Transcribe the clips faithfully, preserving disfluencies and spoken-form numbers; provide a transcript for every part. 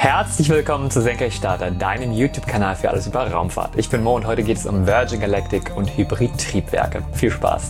Herzlich willkommen zu Senkrechtstarter, deinem YouTube-Kanal für alles über Raumfahrt. Ich bin Mo und heute geht es um Virgin Galactic und Hybrid-Triebwerke. Viel Spaß!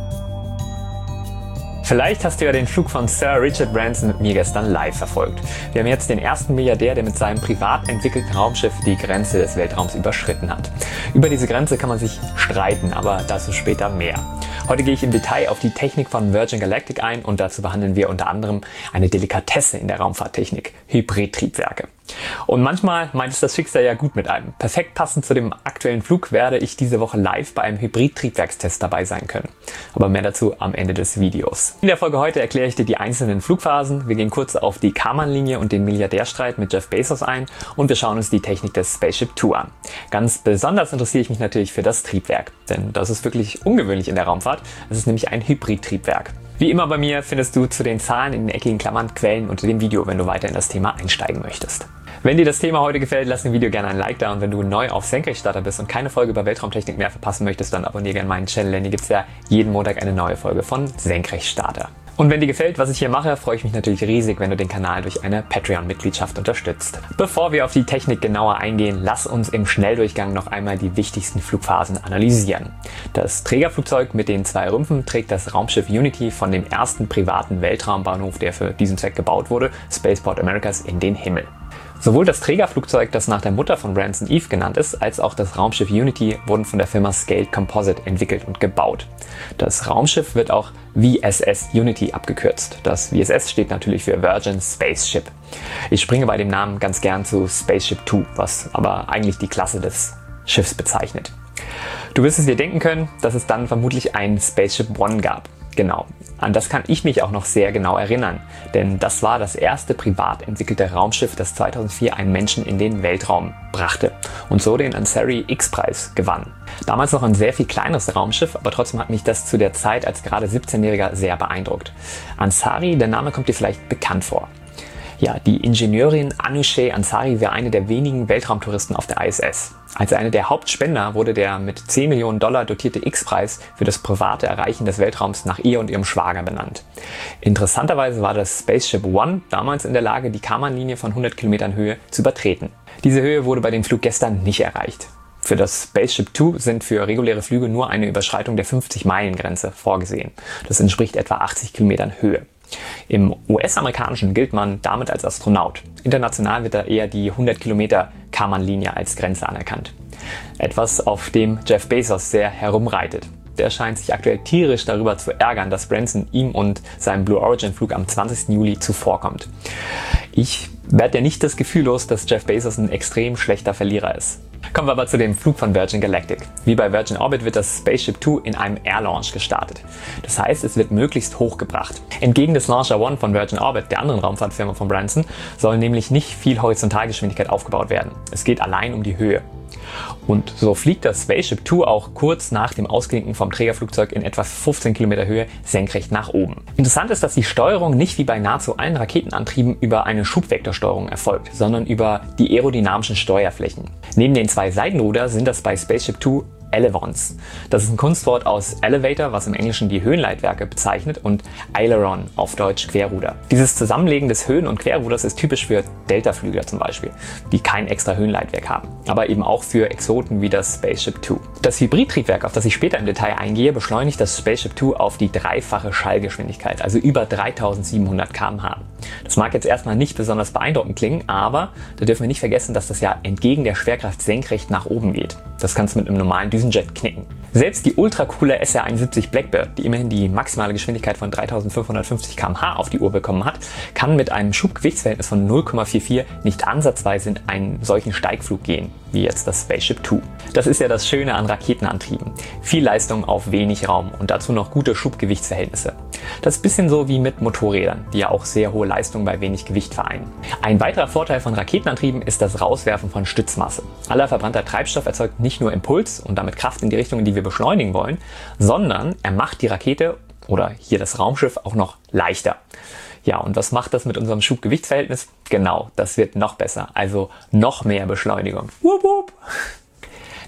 Vielleicht hast du ja den Flug von Sir Richard Branson mit mir gestern live verfolgt. Wir haben jetzt den ersten Milliardär, der mit seinem privat entwickelten Raumschiff die Grenze des Weltraums überschritten hat. Über diese Grenze kann man sich streiten, aber dazu später mehr. Heute gehe ich im Detail auf die Technik von Virgin Galactic ein und dazu behandeln wir unter anderem eine Delikatesse in der Raumfahrttechnik, Hybrid-Triebwerke. Und manchmal meint es das Schicksal ja gut mit einem. Perfekt passend zu dem aktuellen Flug werde ich diese Woche live bei einem Hybrid-Triebwerkstest dabei sein können. Aber mehr dazu am Ende des Videos. In der Folge heute erkläre ich dir die einzelnen Flugphasen. Wir gehen kurz auf die Kármán-Linie und den Milliardärstreit mit Jeff Bezos ein und wir schauen uns die Technik des Spaceship Two an. Ganz besonders interessiere ich mich natürlich für das Triebwerk, denn das ist wirklich ungewöhnlich in der Raumfahrt. Es ist nämlich ein Hybrid-Triebwerk. Wie immer bei mir findest du zu den Zahlen in den eckigen Klammern Quellen unter dem Video, wenn du weiter in das Thema einsteigen möchtest. Wenn dir das Thema heute gefällt, lass dem Video gerne ein Like da und wenn du neu auf Senkrechtstarter bist und keine Folge über Weltraumtechnik mehr verpassen möchtest, dann abonniere gerne meinen Channel, denn hier gibt es ja jeden Montag eine neue Folge von Senkrechtstarter. Und wenn dir gefällt, was ich hier mache, freue ich mich natürlich riesig, wenn du den Kanal durch eine Patreon-Mitgliedschaft unterstützt. Bevor wir auf die Technik genauer eingehen, lass uns im Schnelldurchgang noch einmal die wichtigsten Flugphasen analysieren. Das Trägerflugzeug mit den zwei Rümpfen trägt das Raumschiff Unity von dem ersten privaten Weltraumbahnhof, der für diesen Zweck gebaut wurde, Spaceport Americas, in den Himmel. Sowohl das Trägerflugzeug, das nach der Mutter von Branson Eve genannt ist, als auch das Raumschiff Unity wurden von der Firma Scaled Composite entwickelt und gebaut. Das Raumschiff wird auch V S S Unity abgekürzt. Das V S S steht natürlich für Virgin Spaceship. Ich springe bei dem Namen ganz gern zu Spaceship Two, was aber eigentlich die Klasse des Schiffs bezeichnet. Du wirst es dir denken können, dass es dann vermutlich ein Spaceship One gab. Genau, an das kann ich mich auch noch sehr genau erinnern, denn das war das erste privat entwickelte Raumschiff, das zweitausendvier einen Menschen in den Weltraum brachte und so den Ansari X-Preis gewann. Damals noch ein sehr viel kleineres Raumschiff, aber trotzdem hat mich das zu der Zeit als gerade siebzehnjähriger sehr beeindruckt. Ansari, der Name kommt dir vielleicht bekannt vor. Ja, die Ingenieurin Anousheh Ansari war eine der wenigen Weltraumtouristen auf der I S S. Als eine der Hauptspender wurde der mit zehn Millionen Dollar dotierte X-Preis für das private Erreichen des Weltraums nach ihr und ihrem Schwager benannt. Interessanterweise war das Spaceship One damals in der Lage, die Kármán-Linie von hundert Kilometern Höhe zu übertreten. Diese Höhe wurde bei den Fluggästen nicht erreicht. Für das Spaceship Two sind für reguläre Flüge nur eine Überschreitung der fünfzig-Meilen-Grenze vorgesehen. Das entspricht etwa achtzig Kilometern Höhe. Im U S-amerikanischen gilt man damit als Astronaut. International wird da eher die hundert Kilometer Kármán-Linie als Grenze anerkannt. Etwas, auf dem Jeff Bezos sehr herumreitet. Der scheint sich aktuell tierisch darüber zu ärgern, dass Branson ihm und seinem Blue Origin Flug am zwanzigsten Juli zuvorkommt. Ich werde ja nicht das Gefühl los, dass Jeff Bezos ein extrem schlechter Verlierer ist. Kommen wir aber zu dem Flug von Virgin Galactic. Wie bei Virgin Orbit wird das Spaceship Two in einem Air Launch gestartet. Das heißt, es wird möglichst hoch gebracht. Entgegen des Launcher One von Virgin Orbit, der anderen Raumfahrtfirma von Branson, soll nämlich nicht viel Horizontalgeschwindigkeit aufgebaut werden. Es geht allein um die Höhe. Und so fliegt das Spaceship Two auch kurz nach dem Ausklinken vom Trägerflugzeug in etwa fünfzehn Kilometer Höhe senkrecht nach oben. Interessant ist, dass die Steuerung nicht wie bei nahezu allen Raketenantrieben über eine Schubvektorsteuerung erfolgt, sondern über die aerodynamischen Steuerflächen. Neben den zwei Seitenruder sind das bei Spaceship Two Elevons. Das ist ein Kunstwort aus Elevator, was im Englischen die Höhenleitwerke bezeichnet, und Aileron, auf Deutsch Querruder. Dieses Zusammenlegen des Höhen- und Querruders ist typisch für Deltaflüger zum Beispiel, die kein extra Höhenleitwerk haben, aber eben auch für Exoten wie das Spaceship Two. Das Hybridtriebwerk, auf das ich später im Detail eingehe, beschleunigt das Spaceship Two auf die dreifache Schallgeschwindigkeit, also über dreitausendsiebenhundert Kilometer pro Stunde. Das mag jetzt erstmal nicht besonders beeindruckend klingen, aber da dürfen wir nicht vergessen, dass das ja entgegen der Schwerkraft senkrecht nach oben geht. Das kannst du mit einem normalen Düsenjet knicken. Selbst die ultracoole S R einundsiebzig Blackbird, die immerhin die maximale Geschwindigkeit von dreitausendfünfhundertfünfzig Kilometer pro Stunde auf die Uhr bekommen hat, kann mit einem Schubgewichtsverhältnis von null Komma vierundvierzig nicht ansatzweise in einen solchen Steigflug gehen, wie jetzt das Spaceship Two. Das ist ja das Schöne an Raketenantrieben. Viel Leistung auf wenig Raum und dazu noch gute Schubgewichtsverhältnisse. Das ist ein bisschen so wie mit Motorrädern, die ja auch sehr hohe Leistung bei wenig Gewicht vereinen. Ein weiterer Vorteil von Raketenantrieben ist das Rauswerfen von Stützmasse. Aller verbrannter Treibstoff erzeugt nicht nur Impuls und damit Kraft in die Richtung, in die wir beschleunigen wollen, sondern er macht die Rakete oder hier das Raumschiff auch noch leichter. Ja, und was macht das mit unserem Schubgewichtsverhältnis? Genau, das wird noch besser, also noch mehr Beschleunigung. Wupp, wupp.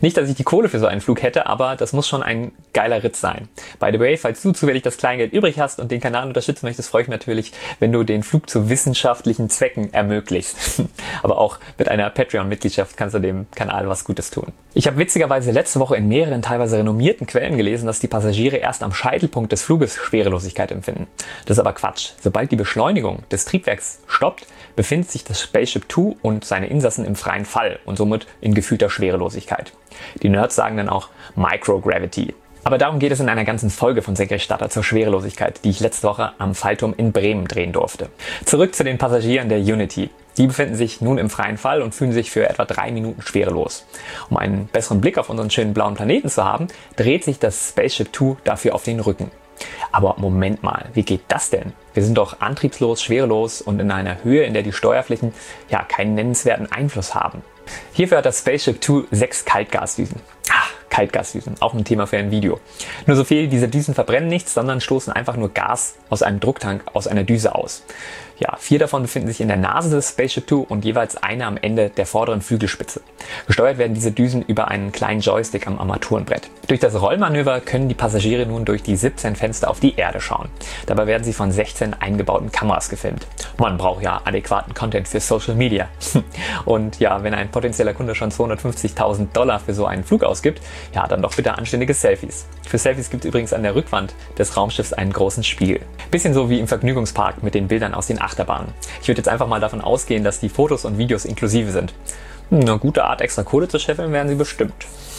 Nicht, dass ich die Kohle für so einen Flug hätte, aber das muss schon ein geiler Ritt sein. By the way, falls du zufällig das Kleingeld übrig hast und den Kanal unterstützen möchtest, freue ich mich natürlich, wenn du den Flug zu wissenschaftlichen Zwecken ermöglicht. Aber auch mit einer Patreon-Mitgliedschaft kannst du dem Kanal was Gutes tun. Ich habe witzigerweise letzte Woche in mehreren teilweise renommierten Quellen gelesen, dass die Passagiere erst am Scheitelpunkt des Fluges Schwerelosigkeit empfinden. Das ist aber Quatsch. Sobald die Beschleunigung des Triebwerks stoppt, befindet sich das Spaceship Two und seine Insassen im freien Fall und somit in gefühlter Schwerelosigkeit. Die Nerds sagen dann auch Microgravity. Aber darum geht es in einer ganzen Folge von Senkrechtstarter zur Schwerelosigkeit, die ich letzte Woche am Fallturm in Bremen drehen durfte. Zurück zu den Passagieren der Unity. Die befinden sich nun im freien Fall und fühlen sich für etwa drei Minuten schwerelos. Um einen besseren Blick auf unseren schönen blauen Planeten zu haben, dreht sich das Spaceship Two dafür auf den Rücken. Aber Moment mal, wie geht das denn? Wir sind doch antriebslos, schwerelos und in einer Höhe, in der die Steuerflächen ja keinen nennenswerten Einfluss haben. Hierfür hat das Spaceship Two sechs Kaltgasdüsen. Ah, Kaltgasdüsen, auch ein Thema für ein Video. Nur so viel, diese Düsen verbrennen nichts, sondern stoßen einfach nur Gas aus einem Drucktank aus einer Düse aus. Ja, vier davon befinden sich in der Nase des Spaceship Two und jeweils eine am Ende der vorderen Flügelspitze. Gesteuert werden diese Düsen über einen kleinen Joystick am Armaturenbrett. Durch das Rollmanöver können die Passagiere nun durch die siebzehn Fenster auf die Erde schauen. Dabei werden sie von sechzehn eingebauten Kameras gefilmt. Man braucht ja adäquaten Content für Social Media. Und ja, wenn ein potenzieller Kunde schon zweihundertfünfzigtausend Dollar für so einen Flug ausgibt, ja, dann doch bitte anständige Selfies. Für Selfies gibt es übrigens an der Rückwand des Raumschiffs einen großen Spiegel. Bisschen so wie im Vergnügungspark mit den Bildern aus den Achterbahnen. Ich würde jetzt einfach mal davon ausgehen, dass die Fotos und Videos inklusive sind. Eine gute Art, extra Kohle zu scheffeln, werden sie bestimmt.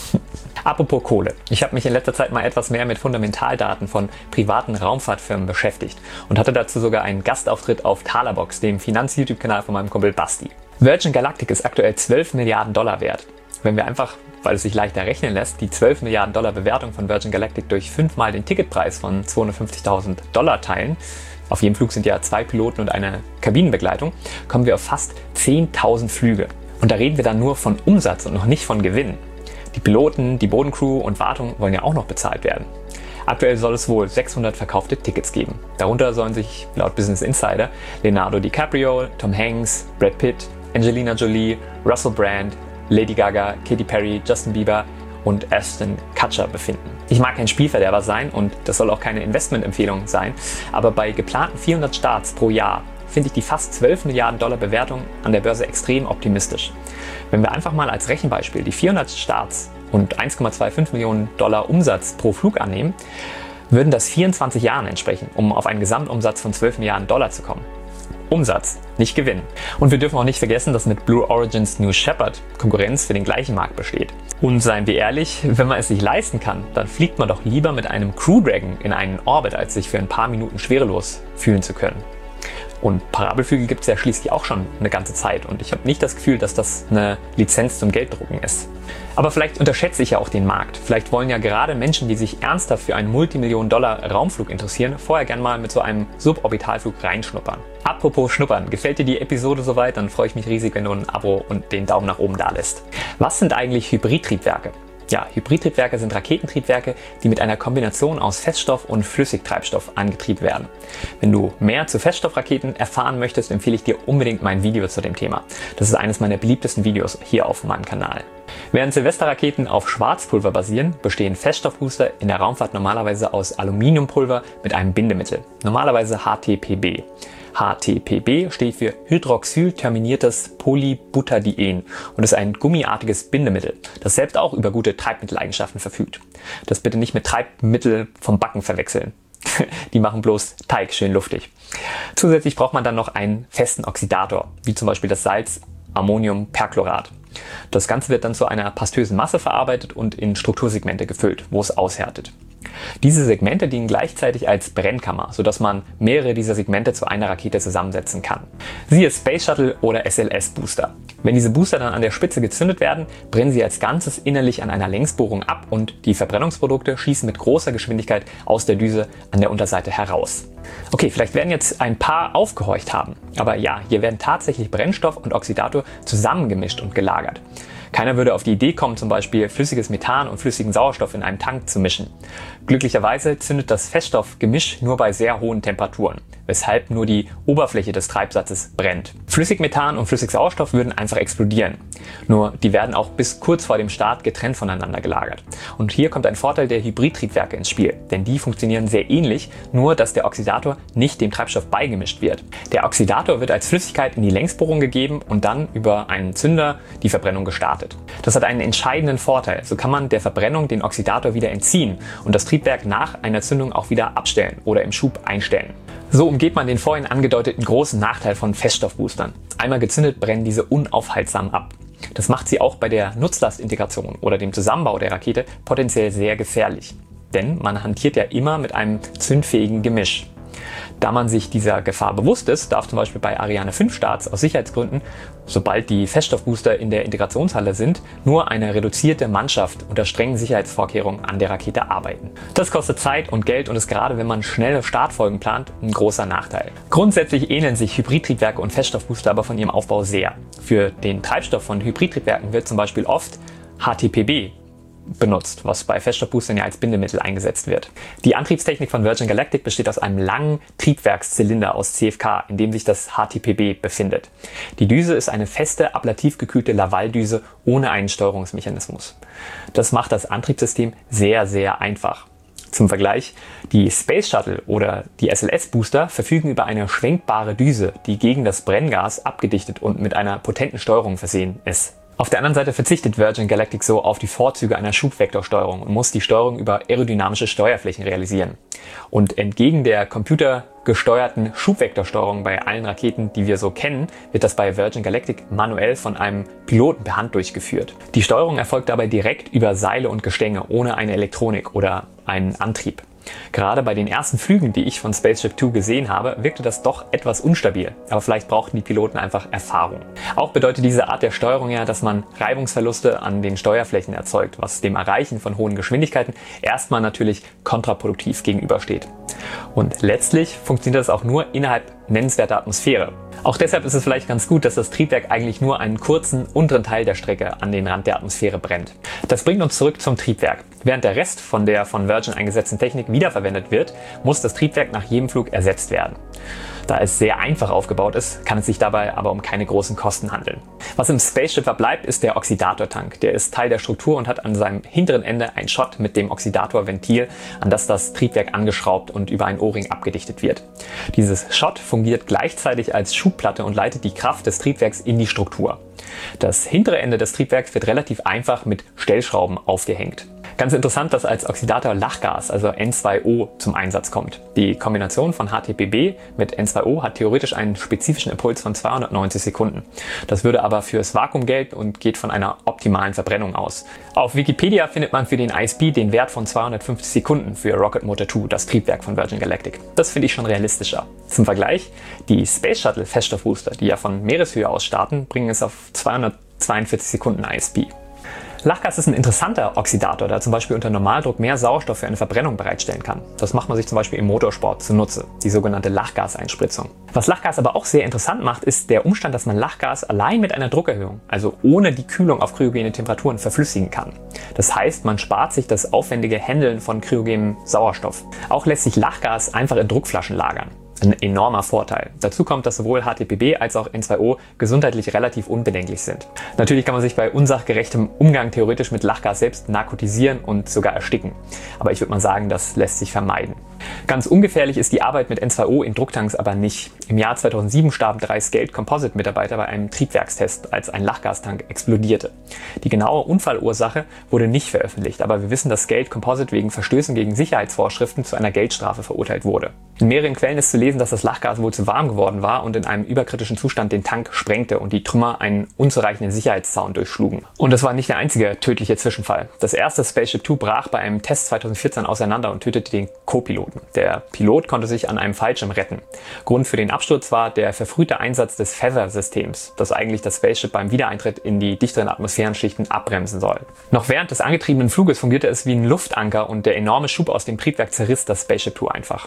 Apropos Kohle. Ich habe mich in letzter Zeit mal etwas mehr mit Fundamentaldaten von privaten Raumfahrtfirmen beschäftigt und hatte dazu sogar einen Gastauftritt auf Talabox, dem Finanz-YouTube-Kanal von meinem Kumpel Basti. Virgin Galactic ist aktuell zwölf Milliarden Dollar wert. Wenn wir einfach, weil es sich leichter rechnen lässt, die zwölf Milliarden Dollar Bewertung von Virgin Galactic durch fünfmal den Ticketpreis von zweihundertfünfzigtausend Dollar teilen, auf jedem Flug sind ja zwei Piloten und eine Kabinenbegleitung, kommen wir auf fast zehntausend Flüge. Und da reden wir dann nur von Umsatz und noch nicht von Gewinn. Die Piloten, die Bodencrew und Wartung wollen ja auch noch bezahlt werden. Aktuell soll es wohl sechshundert verkaufte Tickets geben. Darunter sollen sich laut Business Insider Leonardo DiCaprio, Tom Hanks, Brad Pitt, Angelina Jolie, Russell Brand, Lady Gaga, Katy Perry, Justin Bieber und Ashton Kutcher befinden. Ich mag kein Spielverderber sein und das soll auch keine Investmentempfehlung sein, aber bei geplanten vierhundert Starts pro Jahr finde ich die fast zwölf Milliarden Dollar Bewertung an der Börse extrem optimistisch. Wenn wir einfach mal als Rechenbeispiel die vierhundert Starts und eins Komma fünfundzwanzig Millionen Dollar Umsatz pro Flug annehmen, würden das vierundzwanzig Jahren entsprechen, um auf einen Gesamtumsatz von zwölf Milliarden Dollar zu kommen. Umsatz, nicht Gewinn. Und wir dürfen auch nicht vergessen, dass mit Blue Origins New Shepard Konkurrenz für den gleichen Markt besteht. Und seien wir ehrlich, wenn man es sich leisten kann, dann fliegt man doch lieber mit einem Crew Dragon in einen Orbit, als sich für ein paar Minuten schwerelos fühlen zu können. Und Parabelflüge gibt es ja schließlich auch schon eine ganze Zeit und ich habe nicht das Gefühl, dass das eine Lizenz zum Gelddrucken ist. Aber vielleicht unterschätze ich ja auch den Markt. Vielleicht wollen ja gerade Menschen, die sich ernsthaft für einen Multimillionen-Dollar-Raumflug interessieren, vorher gern mal mit so einem Suborbitalflug reinschnuppern. Apropos Schnuppern, gefällt dir die Episode soweit? Dann freue ich mich riesig, wenn du ein Abo und den Daumen nach oben da lässt. Was sind eigentlich Hybridtriebwerke? Ja, Hybridtriebwerke sind Raketentriebwerke, die mit einer Kombination aus Feststoff und Flüssigtreibstoff angetrieben werden. Wenn du mehr zu Feststoffraketen erfahren möchtest, empfehle ich dir unbedingt mein Video zu dem Thema. Das ist eines meiner beliebtesten Videos hier auf meinem Kanal. Während Silvesterraketen auf Schwarzpulver basieren, bestehen Feststoffbooster in der Raumfahrt normalerweise aus Aluminiumpulver mit einem Bindemittel, normalerweise H T P B. H T P B steht für hydroxylterminiertes Polybutadien und ist ein gummiartiges Bindemittel, das selbst auch über gute Treibmitteleigenschaften verfügt. Das bitte nicht mit Treibmittel vom Backen verwechseln. Die machen bloß Teig schön luftig. Zusätzlich braucht man dann noch einen festen Oxidator, wie zum Beispiel das Salz Ammoniumperchlorat. Das Ganze wird dann zu einer pastösen Masse verarbeitet und in Struktursegmente gefüllt, wo es aushärtet. Diese Segmente dienen gleichzeitig als Brennkammer, sodass man mehrere dieser Segmente zu einer Rakete zusammensetzen kann. Siehe Space Shuttle oder S L S-Booster. Wenn diese Booster dann an der Spitze gezündet werden, brennen sie als Ganzes innerlich an einer Längsbohrung ab und die Verbrennungsprodukte schießen mit großer Geschwindigkeit aus der Düse an der Unterseite heraus. Okay, vielleicht werden jetzt ein paar aufgehorcht haben, aber ja, hier werden tatsächlich Brennstoff und Oxidator zusammengemischt und gelagert. Keiner würde auf die Idee kommen, zum Beispiel flüssiges Methan und flüssigen Sauerstoff in einem Tank zu mischen. Glücklicherweise zündet das Feststoffgemisch nur bei sehr hohen Temperaturen. weshalb nur die Oberfläche des Treibsatzes brennt. Flüssigmethan und Flüssigsauerstoff würden einfach explodieren. Nur die werden auch bis kurz vor dem Start getrennt voneinander gelagert. Und hier kommt ein Vorteil der Hybridtriebwerke ins Spiel, denn die funktionieren sehr ähnlich, nur dass der Oxidator nicht dem Treibstoff beigemischt wird. Der Oxidator wird als Flüssigkeit in die Längsbohrung gegeben und dann über einen Zünder die Verbrennung gestartet. Das hat einen entscheidenden Vorteil. So kann man der Verbrennung den Oxidator wieder entziehen und das Triebwerk nach einer Zündung auch wieder abstellen oder im Schub einstellen. So umgeht man den vorhin angedeuteten großen Nachteil von Feststoffboostern. Einmal gezündet brennen diese unaufhaltsam ab. Das macht sie auch bei der Nutzlastintegration oder dem Zusammenbau der Rakete potenziell sehr gefährlich. Denn man hantiert ja immer mit einem zündfähigen Gemisch. Da man sich dieser Gefahr bewusst ist, darf zum Beispiel bei Ariane fünf Starts aus Sicherheitsgründen, sobald die Feststoffbooster in der Integrationshalle sind, nur eine reduzierte Mannschaft unter strengen Sicherheitsvorkehrungen an der Rakete arbeiten. Das kostet Zeit und Geld und ist gerade, wenn man schnelle Startfolgen plant, ein großer Nachteil. Grundsätzlich ähneln sich Hybridtriebwerke und Feststoffbooster aber von ihrem Aufbau sehr. Für den Treibstoff von Hybridtriebwerken wird zum Beispiel oft H T P B benutzt, was bei Feststoffboostern ja als Bindemittel eingesetzt wird. Die Antriebstechnik von Virgin Galactic besteht aus einem langen Triebwerkszylinder aus C F K, in dem sich das H T P B befindet. Die Düse ist eine feste, ablativ gekühlte Lavaldüse ohne einen Steuerungsmechanismus. Das macht das Antriebssystem sehr, sehr einfach. Zum Vergleich, die Space Shuttle oder die S L S-Booster verfügen über eine schwenkbare Düse, die gegen das Brenngas abgedichtet und mit einer potenten Steuerung versehen ist. Auf der anderen Seite verzichtet Virgin Galactic so auf die Vorzüge einer Schubvektorsteuerung und muss die Steuerung über aerodynamische Steuerflächen realisieren. Und entgegen der computergesteuerten Schubvektorsteuerung bei allen Raketen, die wir so kennen, wird das bei Virgin Galactic manuell von einem Piloten per Hand durchgeführt. Die Steuerung erfolgt dabei direkt über Seile und Gestänge, ohne eine Elektronik oder einen Antrieb. Gerade bei den ersten Flügen, die ich von Spaceship Two gesehen habe, wirkte das doch etwas unstabil. Aber vielleicht brauchten die Piloten einfach Erfahrung. Auch bedeutet diese Art der Steuerung ja, dass man Reibungsverluste an den Steuerflächen erzeugt, was dem Erreichen von hohen Geschwindigkeiten erstmal natürlich kontraproduktiv gegenübersteht. Und letztlich funktioniert das auch nur innerhalb nennenswerter Atmosphäre. Auch deshalb ist es vielleicht ganz gut, dass das Triebwerk eigentlich nur einen kurzen unteren Teil der Strecke an den Rand der Atmosphäre brennt. Das bringt uns zurück zum Triebwerk. Während der Rest von der von Virgin eingesetzten Technik wiederverwendet wird, muss das Triebwerk nach jedem Flug ersetzt werden. Da es sehr einfach aufgebaut ist, kann es sich dabei aber um keine großen Kosten handeln. Was im Spaceship verbleibt, ist der Oxidatortank. Der ist Teil der Struktur und hat an seinem hinteren Ende ein Schott mit dem Oxidatorventil, an das das Triebwerk angeschraubt und über ein O-Ring abgedichtet wird. Dieses Schott fungiert gleichzeitig als Schubplatte und leitet die Kraft des Triebwerks in die Struktur. Das hintere Ende des Triebwerks wird relativ einfach mit Stellschrauben aufgehängt. Ganz interessant, dass als Oxidator Lachgas, also N zwei O, zum Einsatz kommt. Die Kombination von H T P B mit N zwei O hat theoretisch einen spezifischen Impuls von zweihundertneunzig Sekunden. Das würde aber fürs Vakuum gelten und geht von einer optimalen Verbrennung aus. Auf Wikipedia findet man für den I S P den Wert von zweihundertfünfzig Sekunden für Rocket Motor zwei, das Triebwerk von Virgin Galactic. Das finde ich schon realistischer. Zum Vergleich, die Space Shuttle Feststoffbooster, die ja von Meereshöhe aus starten, bringen es auf zweihundertzweiundvierzig Sekunden I S P. Lachgas ist ein interessanter Oxidator, der zum Beispiel unter Normaldruck mehr Sauerstoff für eine Verbrennung bereitstellen kann. Das macht man sich zum Beispiel im Motorsport zunutze, die sogenannte Lachgaseinspritzung. Was Lachgas aber auch sehr interessant macht, ist der Umstand, dass man Lachgas allein mit einer Druckerhöhung, also ohne die Kühlung auf cryogene Temperaturen, verflüssigen kann. Das heißt, man spart sich das aufwendige Händeln von kryogenem Sauerstoff. Auch lässt sich Lachgas einfach in Druckflaschen lagern. Ein enormer Vorteil. Dazu kommt, dass sowohl H T P B als auch N zwei O gesundheitlich relativ unbedenklich sind. Natürlich kann man sich bei unsachgerechtem Umgang theoretisch mit Lachgas selbst narkotisieren und sogar ersticken. Aber ich würde mal sagen, das lässt sich vermeiden. Ganz ungefährlich ist die Arbeit mit N zwei O in Drucktanks aber nicht. Im Jahr zweitausendsieben starben drei Scaled Composite-Mitarbeiter bei einem Triebwerkstest, als ein Lachgastank explodierte. Die genaue Unfallursache wurde nicht veröffentlicht, aber wir wissen, dass Scaled Composite wegen Verstößen gegen Sicherheitsvorschriften zu einer Geldstrafe verurteilt wurde. In mehreren Quellen ist zu lesen, dass das Lachgas wohl zu warm geworden war und in einem überkritischen Zustand den Tank sprengte und die Trümmer einen unzureichenden Sicherheitszaun durchschlugen. Und das war nicht der einzige tödliche Zwischenfall. Das erste Spaceship Two brach bei einem Test zweitausendvierzehn auseinander und tötete den Co-Piloten. Der Pilot konnte sich an einem Fallschirm retten. Grund für den Absturz war der verfrühte Einsatz des Feather-Systems, das eigentlich das Spaceship beim Wiedereintritt in die dichteren Atmosphärenschichten abbremsen soll. Noch während des angetriebenen Fluges fungierte es wie ein Luftanker und der enorme Schub aus dem Triebwerk zerriss das Spaceship Two einfach.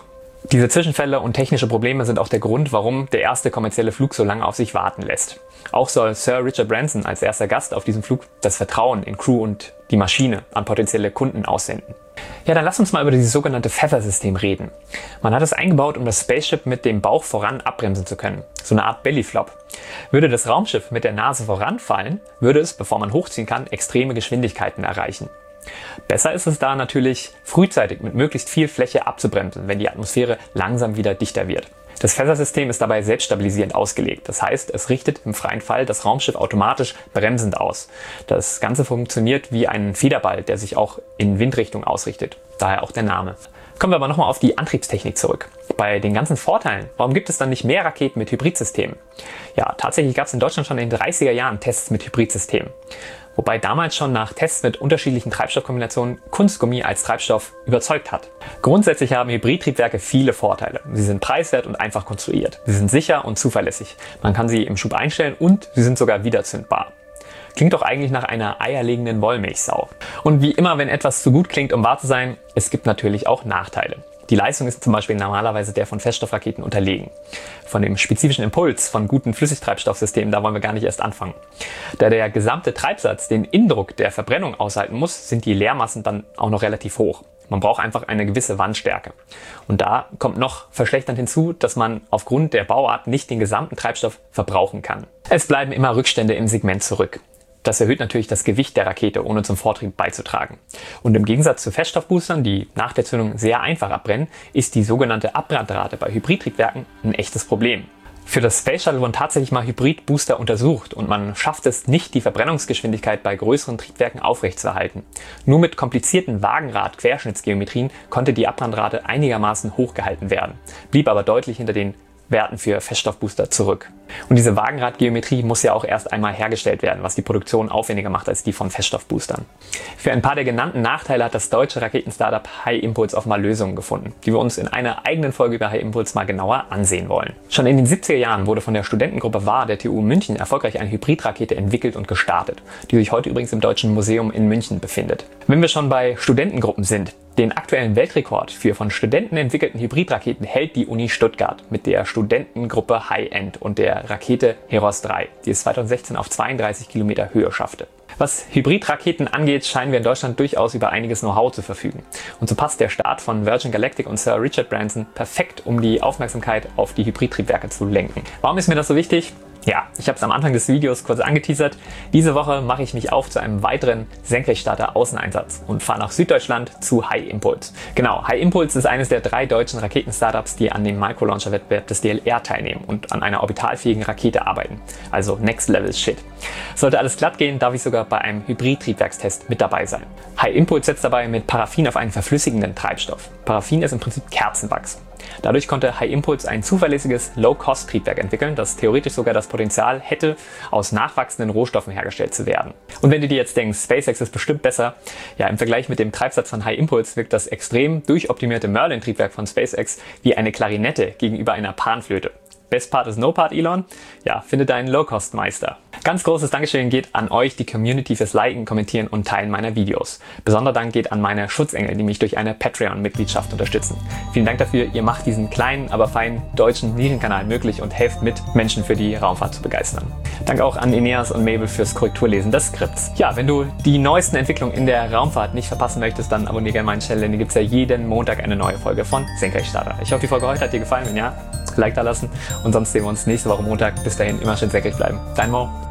Diese Zwischenfälle und technische Probleme sind auch der Grund, warum der erste kommerzielle Flug so lange auf sich warten lässt. Auch soll Sir Richard Branson als erster Gast auf diesem Flug das Vertrauen in Crew und die Maschine an potenzielle Kunden aussenden. Ja, dann lass uns mal über dieses sogenannte Feather-System reden. Man hat es eingebaut, um das Spaceship mit dem Bauch voran abbremsen zu können. So eine Art Bellyflop. Würde das Raumschiff mit der Nase voranfallen, würde es, bevor man hochziehen kann, extreme Geschwindigkeiten erreichen. Besser ist es da natürlich, frühzeitig mit möglichst viel Fläche abzubremsen, wenn die Atmosphäre langsam wieder dichter wird. Das Feather-System ist dabei selbststabilisierend ausgelegt. Das heißt, es richtet im freien Fall das Raumschiff automatisch bremsend aus. Das Ganze funktioniert wie ein Federball, der sich auch in Windrichtung ausrichtet. Daher auch der Name. Kommen wir aber nochmal auf die Antriebstechnik zurück. Bei den ganzen Vorteilen, warum gibt es dann nicht mehr Raketen mit Hybridsystemen? Ja, tatsächlich gab es in Deutschland schon in den dreißiger Jahren Tests mit Hybridsystemen. Wobei damals schon nach Tests mit unterschiedlichen Treibstoffkombinationen Kunstgummi als Treibstoff überzeugt hat. Grundsätzlich haben Hybridtriebwerke viele Vorteile. Sie sind preiswert und einfach konstruiert. Sie sind sicher und zuverlässig. Man kann sie im Schub einstellen und sie sind sogar wiederzündbar. Klingt doch eigentlich nach einer eierlegenden Wollmilchsau. Und wie immer, wenn etwas zu gut klingt, um wahr zu sein, es gibt natürlich auch Nachteile. Die Leistung ist zum Beispiel normalerweise der von Feststoffraketen unterlegen. Von dem spezifischen Impuls von guten Flüssigtreibstoffsystemen, da wollen wir gar nicht erst anfangen. Da der gesamte Treibsatz den Indruck der Verbrennung aushalten muss, sind die Leermassen dann auch noch relativ hoch. Man braucht einfach eine gewisse Wandstärke. Und da kommt noch verschlechternd hinzu, dass man aufgrund der Bauart nicht den gesamten Treibstoff verbrauchen kann. Es bleiben immer Rückstände im Segment zurück. Das erhöht natürlich das Gewicht der Rakete, ohne zum Vortrieb beizutragen. Und im Gegensatz zu Feststoffboostern, die nach der Zündung sehr einfach abbrennen, ist die sogenannte Abbrandrate bei Hybridtriebwerken ein echtes Problem. Für das Space Shuttle wurden tatsächlich mal Hybridbooster untersucht und man schafft es nicht, die Verbrennungsgeschwindigkeit bei größeren Triebwerken aufrechtzuerhalten. Nur mit komplizierten Wagenrad-Querschnittsgeometrien konnte die Abbrandrate einigermaßen hochgehalten werden, blieb aber deutlich hinter den Werten für Feststoffbooster zurück. Und diese Wagenradgeometrie muss ja auch erst einmal hergestellt werden, was die Produktion aufwendiger macht als die von Feststoffboostern. Für ein paar der genannten Nachteile hat das deutsche Raketen-Startup High Impulse offenbar Lösungen gefunden, die wir uns in einer eigenen Folge über High Impulse mal genauer ansehen wollen. Schon in den siebziger Jahren wurde von der Studentengruppe Wahr der T U München erfolgreich eine Hybridrakete entwickelt und gestartet, die sich heute übrigens im Deutschen Museum in München befindet. Wenn wir schon bei Studentengruppen sind, den aktuellen Weltrekord für von Studenten entwickelten Hybridraketen hält die Uni Stuttgart mit der Studentengruppe High End und der Rakete Heros drei, die es zweitausendsechzehn auf zweiunddreißig Kilometer Höhe schaffte. Was Hybridraketen angeht, scheinen wir in Deutschland durchaus über einiges Know-how zu verfügen. Und so passt der Start von Virgin Galactic und Sir Richard Branson perfekt, um die Aufmerksamkeit auf die Hybridtriebwerke zu lenken. Warum ist mir das so wichtig? Ja, ich habe es am Anfang des Videos kurz angeteasert. Diese Woche mache ich mich auf zu einem weiteren Senkrechtstarter-Außeneinsatz und fahre nach Süddeutschland zu High Impulse. Genau, High Impulse ist eines der drei deutschen Raketen-Startups, die an dem Microlauncher-Wettbewerb des D L R teilnehmen und an einer orbitalfähigen Rakete arbeiten. Also Next Level Shit. Sollte alles glatt gehen, darf ich sogar bei einem Hybrid-Triebwerkstest mit dabei sein. High Impulse setzt dabei mit Paraffin auf einen verflüssigenden Treibstoff. Paraffin ist im Prinzip Kerzenwachs. Dadurch konnte High Impulse ein zuverlässiges Low-Cost-Triebwerk entwickeln, das theoretisch sogar das Potenzial hätte, aus nachwachsenden Rohstoffen hergestellt zu werden. Und wenn du dir jetzt denkst, SpaceX ist bestimmt besser, ja, im Vergleich mit dem Treibsatz von High Impulse wirkt das extrem durchoptimierte Merlin-Triebwerk von SpaceX wie eine Klarinette gegenüber einer Panflöte. Best Part ist No Part, Elon. Ja, finde deinen Low-Cost-Meister. Ganz großes Dankeschön geht an euch, die Community, fürs Liken, Kommentieren und Teilen meiner Videos. Besonderer Dank geht an meine Schutzengel, die mich durch eine Patreon-Mitgliedschaft unterstützen. Vielen Dank dafür, ihr macht diesen kleinen, aber feinen deutschen Nischenkanal möglich und helft mit, Menschen für die Raumfahrt zu begeistern. Danke auch an Eneas und Mabel fürs Korrekturlesen des Skripts. Ja, wenn du die neuesten Entwicklungen in der Raumfahrt nicht verpassen möchtest, dann abonniere gerne meinen Channel, denn hier gibt es ja jeden Montag eine neue Folge von Senkrechtstarter. Ich hoffe, die Folge heute hat dir gefallen. Wenn ja, Like da lassen und sonst sehen wir uns nächste Woche Montag. Bis dahin immer schön senkrecht bleiben. Dein Mo.